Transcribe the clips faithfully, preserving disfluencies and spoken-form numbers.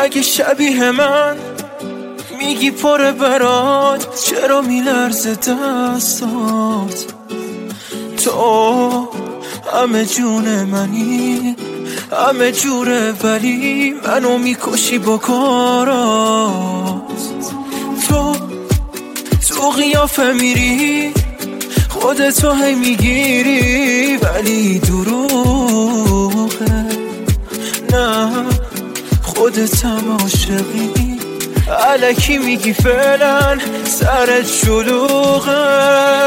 مگه شبیه من میگی پره برات، چرا میلرزه دستات؟ تو همه جون منی، همه جوره، ولی منو میکشی با کارات. تو تو قیافه میری، خودتو هی میگیری، ولی دروغه. نه خودت هم عاشقی، الکی میگی فعلا سرت شلوغه.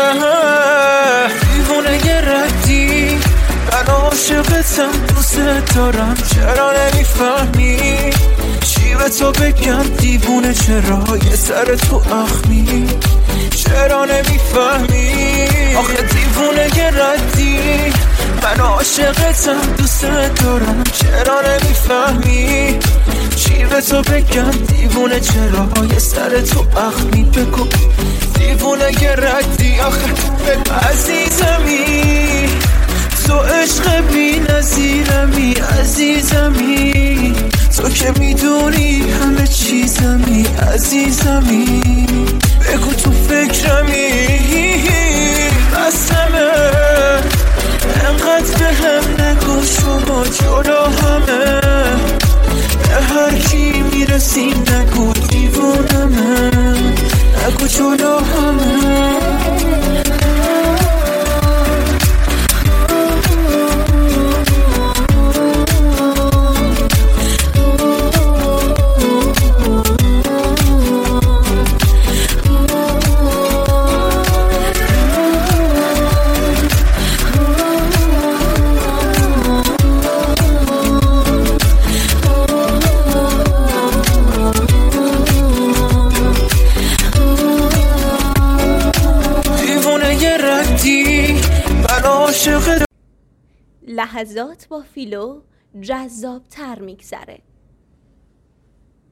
دیوونه یه ردی، من عاشقتم، دوست دارم، چرا نمیفهمی؟ چی به تو بگم دیوونه، چرا یه سر تو اخمی؟ چرا نمیفهمی؟ آخه دیوونه یه ردی، من عاشقتم، دوست دارم، چرا نمیفهمی؟ چی به تو بگم دیوونه، چرا یه سر تو اخمی؟ بگو دیوونه یه ردی. آخه عزیزمی، تو عشق بی نظیرمی، عزیزمی، تو که میدونی همه چیزمی، عزیزمی، بگو تو فکرمی. بسمه انقدر به هم نگو، شما جلو همه به هر کی میرسی نگو دیوونمه، نگو جلو همه. لحظات با فیلو جذاب تر میگذره.